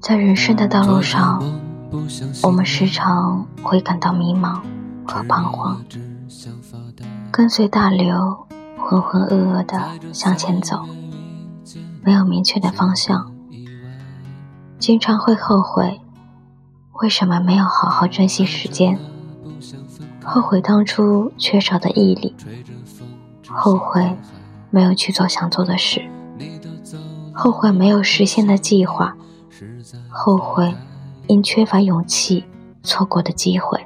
在人生的道路上，我们时常会感到迷茫和彷徨，跟随大流浑浑噩噩地向前走，没有明确的方向，经常会后悔为什么没有好好珍惜时间，后悔当初缺少的毅力，后悔没有去做想做的事，后悔没有实现的计划，后悔因缺乏勇气错过的机会，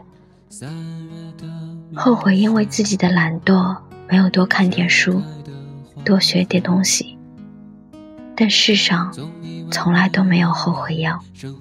后悔因为自己的懒惰没有多看点书，多学点东西。但世上从来都没有后悔药。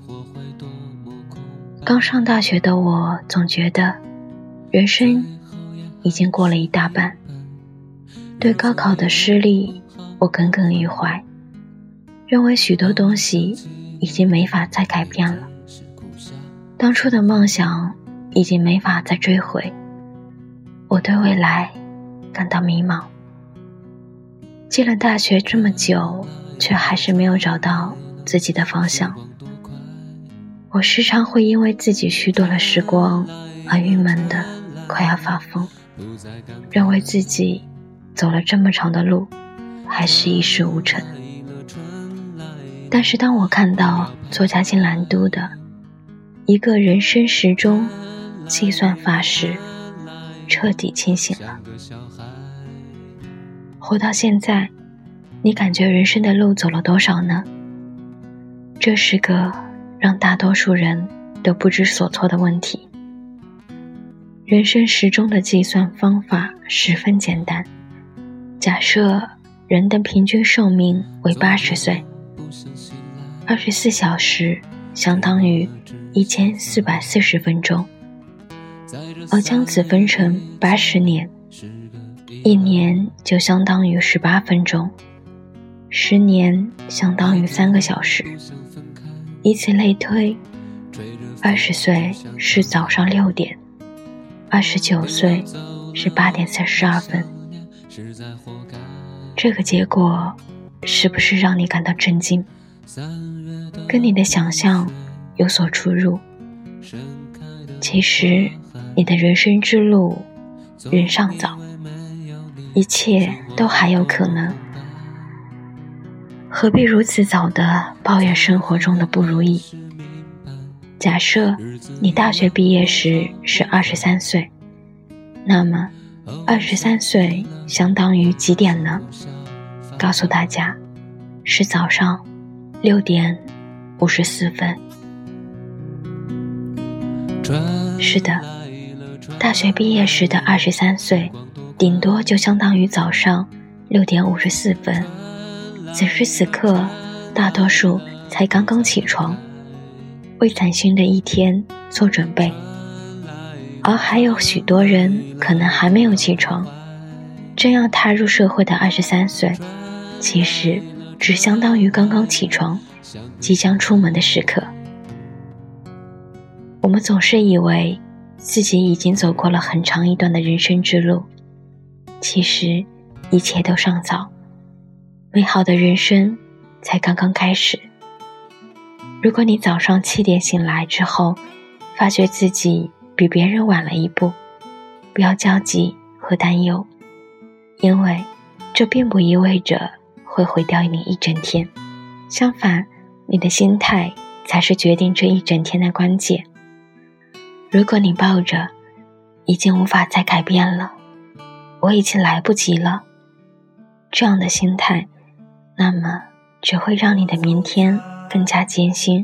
刚上大学的我总觉得人生已经过了一大半，对高考的失利我耿耿于怀，认为许多东西已经没法再改变了，当初的梦想已经没法再追回，我对未来感到迷茫。进了大学这么久，却还是没有找到自己的方向。我时常会因为自己虚度了时光而郁闷的快要发疯，认为自己走了这么长的路还是一事无成。但是当我看到作家金兰都的一个人生时钟计算法时，彻底清醒了。活到现在，你感觉人生的路走了多少呢？这是个让大多数人都不知所措的问题。人生时钟的计算方法十分简单，假设人的平均寿命为80岁，24小时相当于1440分钟，而将此分成80年，一年就相当于18分钟，10年相当于3个小时，以此类推，20岁是早上6点，29岁是8点42分。这个结果是不是让你感到震惊？跟你的想象有所出入。其实你的人生之路仍尚早，一切都还有可能。何必如此早地抱怨生活中的不如意？假设你大学毕业时是23岁，那么23岁相当于几点呢？告诉大家，是早上6点54分。是的，大学毕业时的23岁，顶多就相当于早上6点54分。此时此刻，大多数才刚刚起床，为崭新的一天做准备，而还有许多人可能还没有起床。正要踏入社会的23岁，其实只相当于刚刚起床，即将出门的时刻。我们总是以为自己已经走过了很长一段的人生之路，其实一切都尚早，美好的人生才刚刚开始。如果你早上7点醒来之后，发觉自己比别人晚了一步，不要焦急和担忧，因为这并不意味着会毁掉你一整天，相反，你的心态才是决定这一整天的关键。如果你抱着已经无法再改变了，我已经来不及了，这样的心态，那么只会让你的明天更加艰辛。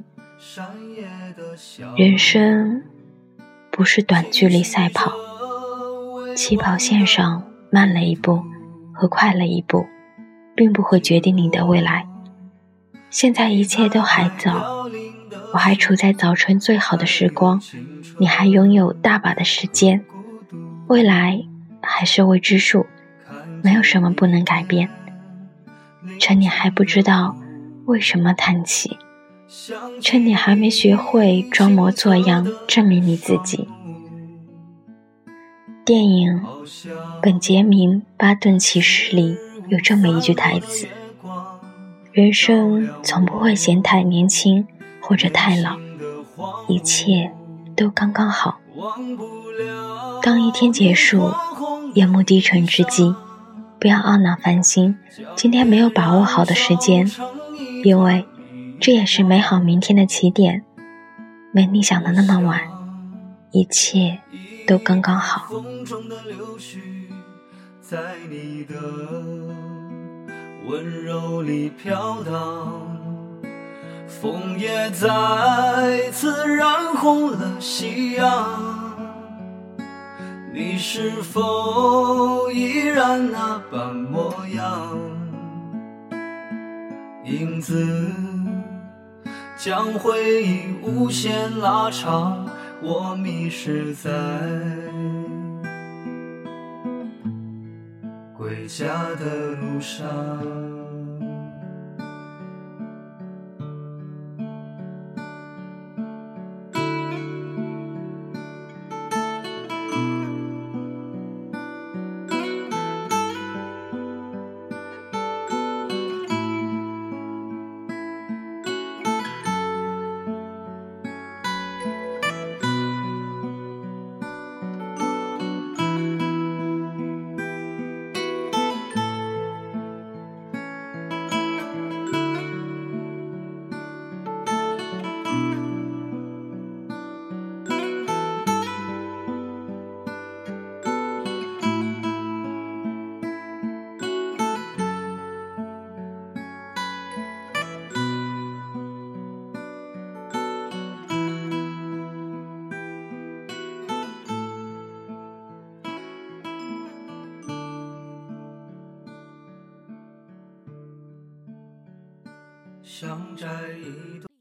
人生不是短距离赛跑，起跑线上慢了一步和快了一步，并不会决定你的未来。现在一切都还早，我还处在早晨最好的时光，你还拥有大把的时间，未来还是未知数，没有什么不能改变。趁你还不知道为什么叹气，趁你还没学会装模作样证明你自己。电影《本杰明·巴顿骑士》里有这么一句台词：人生从不会嫌太年轻或者太老，一切都刚刚好。当一天结束，夜幕低沉之际，不要懊恼烦心今天没有把握好的时间，因为这也是美好明天的起点。没你想的那么晚，一切都刚刚好。 风中的柳絮在你的温柔里飘荡，风也再次染红了夕阳。你是否依然那般模样？影子将回忆无限拉长，我迷失在归家的路上。想摘一朵